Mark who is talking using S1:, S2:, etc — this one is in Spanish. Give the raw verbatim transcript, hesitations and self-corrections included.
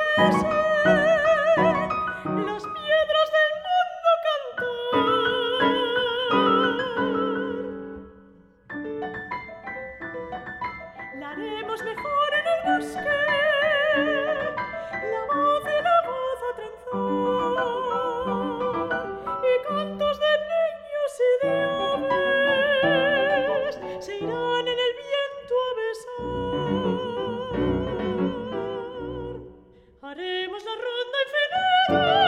S1: las piedras del mundo cantar. La haremos mejor en el bosque, la voz y la voz a trenzar, y cantos de niños y de aves se irán en el viento a besar. Haremos la ronda infinita